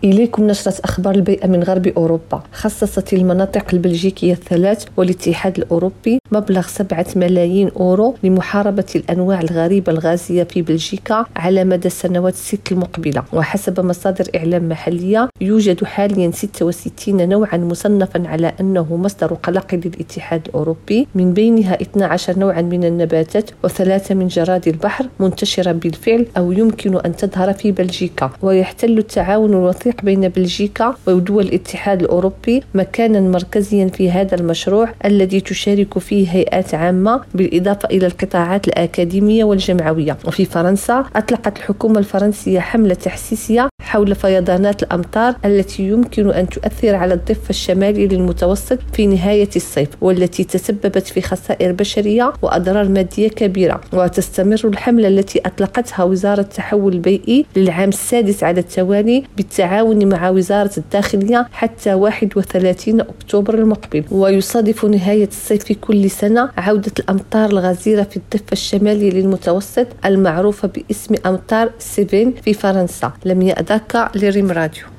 إليكم نشرة أخبار البيئة من غرب أوروبا. خصصت المناطق البلجيكية الثلاث والاتحاد الأوروبي مبلغ 7 ملايين أورو لمحاربة الأنواع الغريبة الغازية في بلجيكا على مدى السنوات 6 المقبلة. وحسب مصادر إعلام محلية يوجد حاليا 66 نوعا مصنفا على أنه مصدر قلق للاتحاد الأوروبي، من بينها 12 نوعا من النباتات و3 من جراد البحر منتشرة بالفعل أو يمكن أن تظهر في بلجيكا. ويحتل التعاون الوثيق بين بلجيكا ودول الاتحاد الأوروبي مكانا مركزيا في هذا المشروع الذي تشارك فيه هيئات عامة بالإضافة إلى القطاعات الأكاديمية والجمعوية. وفي فرنسا أطلقت الحكومة الفرنسية حملة تحسيسية حول فيضانات الأمطار التي يمكن أن تؤثر على الضفة الشمالي للمتوسط في نهاية الصيف، والتي تسببت في خسائر بشرية وأضرار مادية كبيرة. وتستمر الحملة التي أطلقتها وزارة التحول البيئي للعام السادس على التوالي بالتعاون مع وزارة الداخلية حتى 31 أكتوبر المقبل. ويصادف نهاية الصيف في كل سنة عودة الأمطار الغزيرة في الضفة الشمالي للمتوسط المعروفة باسم أمطار سيفين في فرنسا. لم يأذاك لريم راديو.